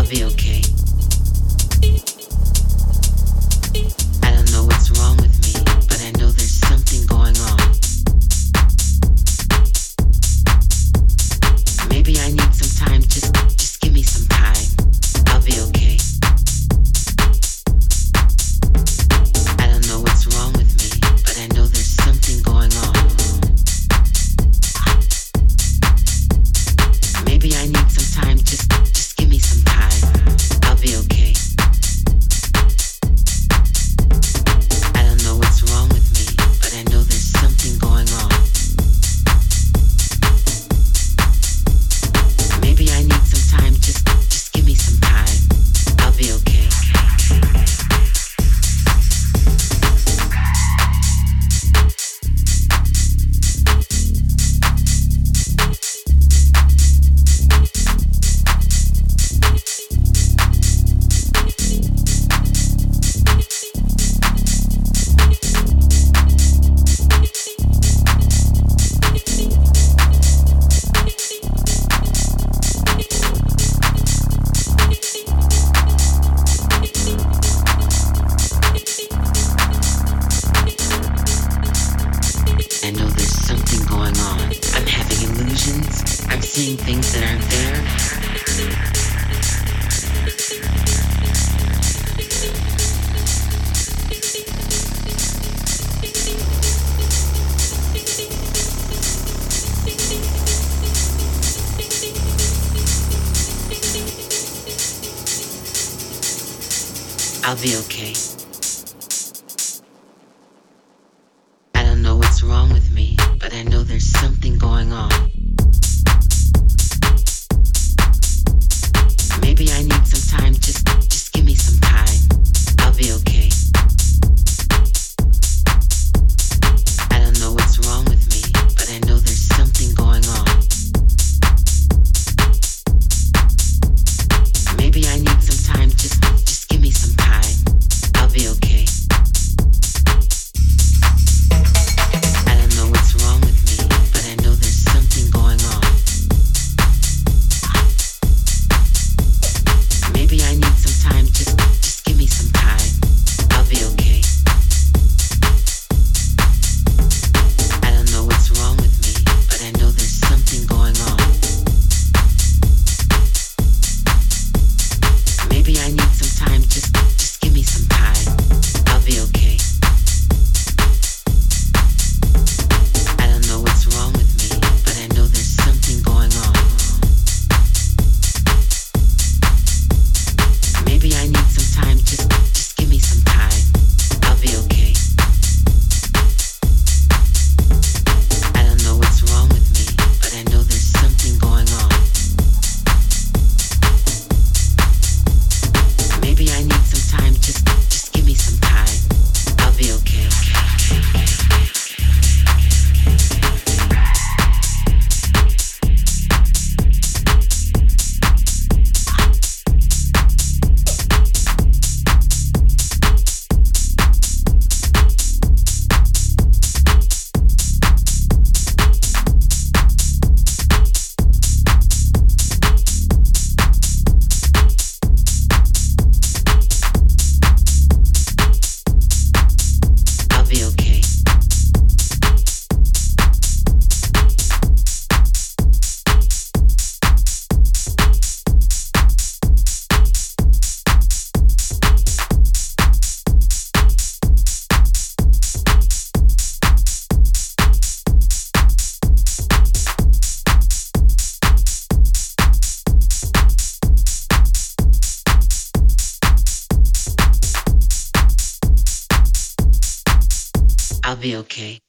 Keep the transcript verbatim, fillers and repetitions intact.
be okay. I don't know what's wrong with me, but I know there's something going on. Maybe I need some time, just, just give me some time. I'll be okay. I don't know what's wrong with me, but I know there's something going on. Maybe I need some time, just, just give me some time. I'll be okay. I don't know what's wrong with me, but I know there's something going on. Maybe I need some time, just, just give me some time. I'll be okay. I know there's something going on. I'm having illusions. I'm seeing things that aren't there. I'll be okay. I don't know what's wrong with me, but I know there's something going on. Maybe I need some time, just, just give me some time. I'll be okay. I don't know what's wrong with me, but I know there's something going on. Maybe I need some time, just, just give me some time. I'll be okay. I don't know what's wrong with me, but I know there's something going on. Maybe I need some time, just, just give me some time. I'll be okay. I don't know what's wrong with me, but I know there's something going on. Maybe I need some time, just, just give me some time. I'll be okay. I don't know what's wrong with me, but I know there's something going on. Maybe I need some time, just, just give me some time. I'll be okay. I don't know what's wrong with me, but I know there's something going on. Maybe I need some time, just, just give me some time. I'll be okay. I'll be okay. I'll be okay.